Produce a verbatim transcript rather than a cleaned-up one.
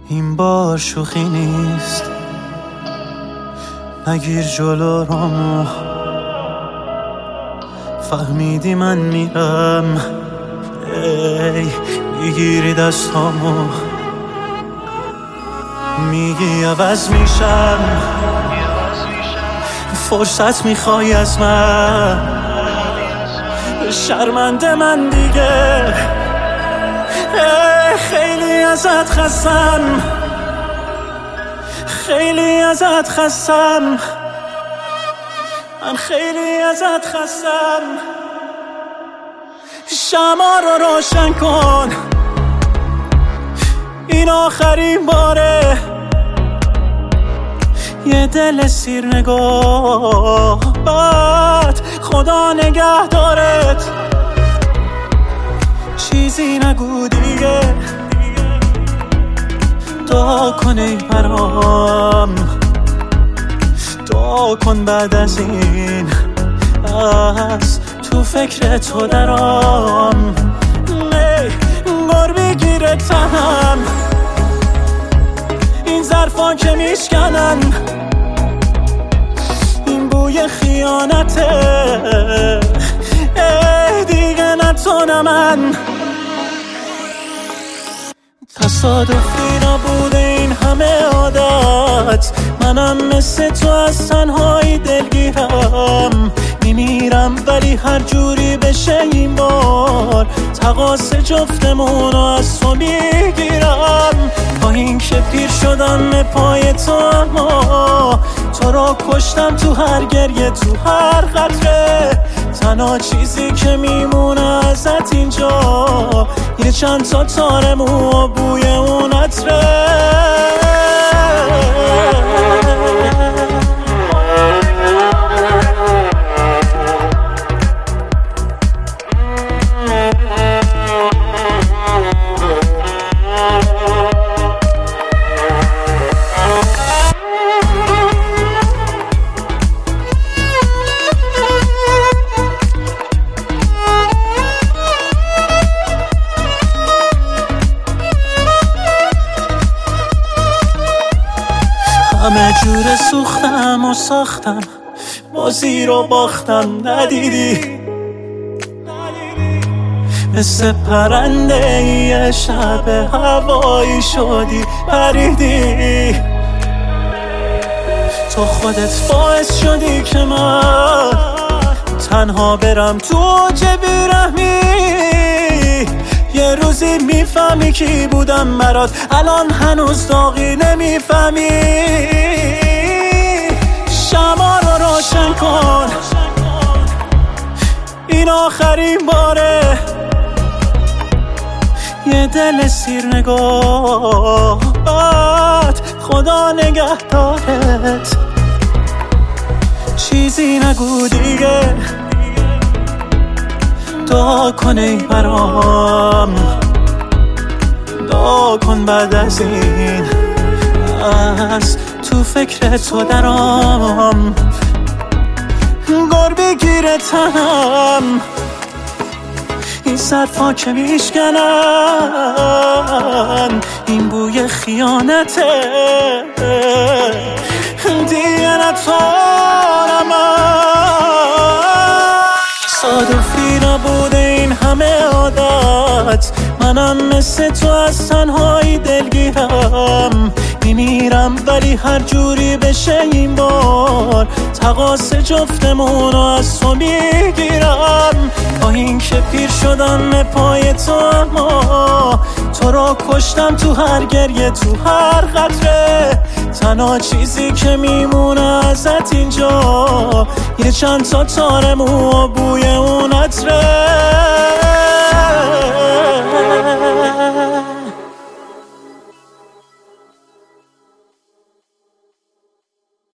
این بار شوخی نیست، نگیر جلو رامو. فهمیدی من میرم، ای میگیری دستامو، میگی عوض میشم، فرصت میخوای از من. شرمنده من دیگه، ای خیلی ازت خستم، خیلی ازت خستم، من خیلی ازت خستم. شمع رو روشن کن، این آخرین باره. یه دل سیر نگاه بد، خدا نگه دارت. چیزی نگو دیگه، دعا کن ای برام، دعا کن بعد از این از تو فکر تو درام. انگار بگیره تنم این ظرفان که میشکنن، این بوی خیانته. ای دیگه نتونم من، تصادفی نبوده این همه عادت. منم مثل تو از تنهایی دلگیرم، میمیرم ولی هر جوری بشه این بار تقاص جفتمونو از تو میگیرم. با این که پیر شدم پای تو، اما تو را کشتم تو هر گریه، تو هر قطره. تنها چیزی که میمونه ازت اینجا یه چند تا تار مو و بوی اون عطره. همه جور سوختم و ساختم، بازی رو باختم. ندیدی مثل پرنده یه شب هوایی شدی، پریدی. تو خودت باعث شدی که من تنها برم تو چه بیرحمی. یه روزی میفهمی کی بودم برات، الان هنوز داغی نمیفهمی. شمع رو روشن کن، این آخرین باره. یه دل سیر نگاه بد، خدا نگه دارت. چیزی نگو دیگه، دعا کن ای برام، دعا کن بعد از این از تو فکر تو درام. انگار بگیره تنم این صرفا که میشکنن، این بوی خیانته. دیگه نتونم تصادفی نبوده این همه عادت. منم مثل تو از تنهایی دلگیرم، میمیرم ولی هر جوری بشه این بار تقاص جفتمونو از تو میگیرم. با این که پیر شدم پای تو، اما تو را کشتم تو هر گریه، تو هر قطره. تنها چیزی که میمونه ازت اینجا یه چند تا تار مو و بوی اون عطره.